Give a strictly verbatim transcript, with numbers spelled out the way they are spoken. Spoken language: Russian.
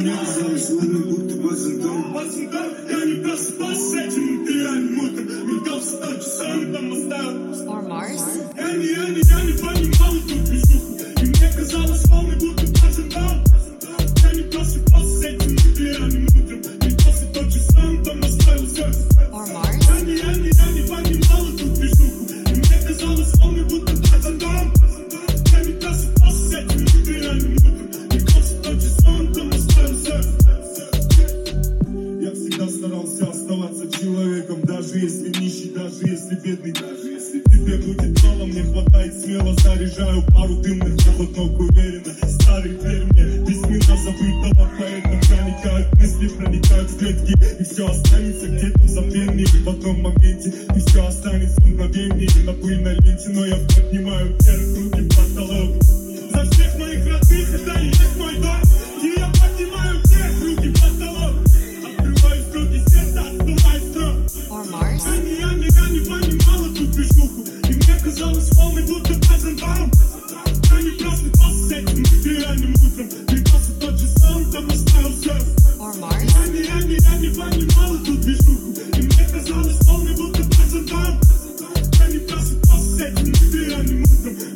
мне казалось, лунный будто Базендом. Я не просыпался с этим идеальным утром. Метался тот же самый, там оставил. Or Mars? Я не, я не, я не понимал эту движуху. И мне казалось, лунный будто Базендом. Я не просыпался с этим идеальным утром. Метался тот же самый, там оставил все. Or Mars? Я не, я не, я не понимал эту движуху. И мне казалось, лунный будто Базендом. Я не просыпался с этим идеальным утром. Метался тот же самый, там оставил все. Я всегда старался оставаться человеком, даже если нищий, даже если бедный, даже если тебе будет мало, мне хватает смело, заряжаю пару дымных охотнок уверенно. Старый дверь мне письмена забытого поэта проникают мысли, проникают в клетки, и все останется где-то в забвении, в одном моменте, и все останется в мгновении на пыльной ленте, но я поднимаю вверх руки в потолок. За всех моих родных это и есть мой дом, и я поднимаю вверх руки в потолок. Or Mars? Я не, я не, я не понимал эту движуху. И мне казалось, волны будто Базендом. Я не просыпался с этим идеальным утром. Метался тот же сон, там оставил все. Or Mars? Я не, я не, я не понимал эту движуху. И мне казалось, волны будто Базендом. Я не просыпался с этим идеальным утром.